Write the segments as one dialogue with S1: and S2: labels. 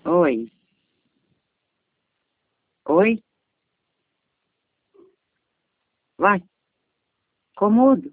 S1: Oi. Oi? Vai. Comudo.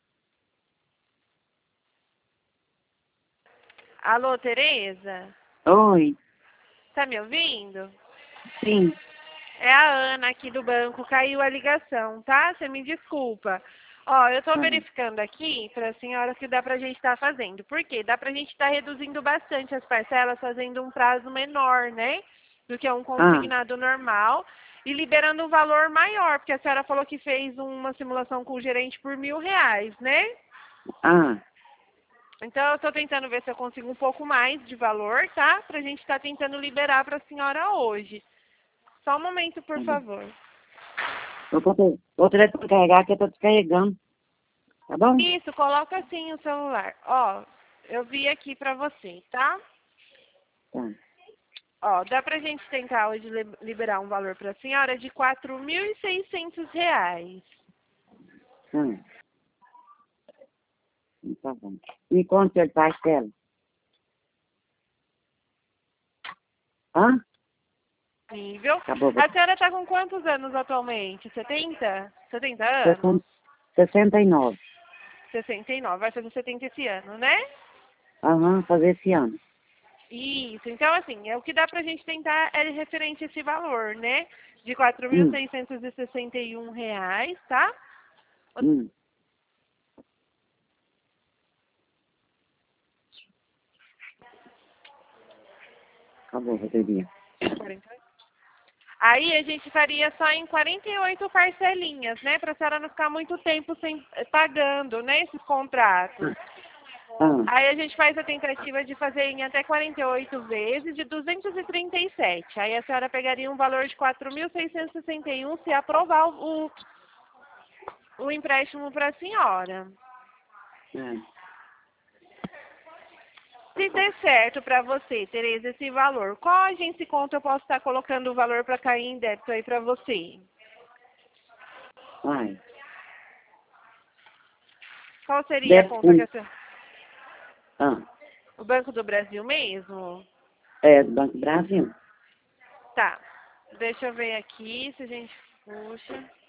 S2: Alô, Tereza?
S1: Oi.
S2: Tá me ouvindo?
S1: Sim.
S2: É a Ana aqui do banco, caiu a ligação, tá? Você me desculpa. Ó, eu tô
S1: Ah,
S2: verificando aqui para a senhora o que dá pra gente estar fazendo. Por quê? Dá pra gente estar reduzindo bastante as parcelas, fazendo um prazo menor, né? Do que um
S1: ah,
S2: consignado normal e liberando um valor maior, porque a senhora falou que fez uma simulação com o gerente por R$ 1.000, né?
S1: ah.
S2: Então eu estou tentando ver se eu consigo um pouco mais de valor, tá? Pra gente estar tentando liberar para a senhora hoje. Só um momento, por
S1: Tá bom.
S2: favor.
S1: Vou ter que carregar que eu tô descarregando. Tá bom?
S2: Isso, coloca assim o celular. Ó, eu vi aqui pra você, tá?
S1: Tá.
S2: Ó, dá pra gente tentar hoje liberar um valor pra senhora de R$ 4.600.
S1: Ah, tá bom. Me conta a parcela. Hã?
S2: Nível.
S1: Acabou.
S2: A senhora tá com quantos anos atualmente? 70? 70 anos?
S1: 60, 69.
S2: 69. Vai fazer 70 esse ano, né?
S1: Aham, fazer esse ano.
S2: Isso, então assim, o que dá pra gente tentar é referente a esse valor, né? De
S1: Hum,
S2: R$ 4.661, tá?
S1: hum. Acabou, bateria.
S2: 48. Aí a gente faria só em 48 parcelinhas, né? Pra senhora não ficar muito tempo sem pagando, né? Esses contratos.
S1: Ah,
S2: Aí a gente faz a tentativa de fazer em até 48 vezes de 237. Aí a senhora pegaria um valor de 4.661 se aprovar o empréstimo para a senhora.
S1: ah.
S2: Se der certo para você, Tereza, esse valor, qual agência e conta eu posso estar colocando o valor para cair em débito aí para você?
S1: Vai.
S2: Qual seria a
S1: Deve
S2: conta que
S1: ser.
S2: a senhora...
S1: Ah,
S2: O Banco do Brasil mesmo?
S1: é do Banco do Brasil.
S2: Tá. Deixa eu ver aqui se a gente puxa.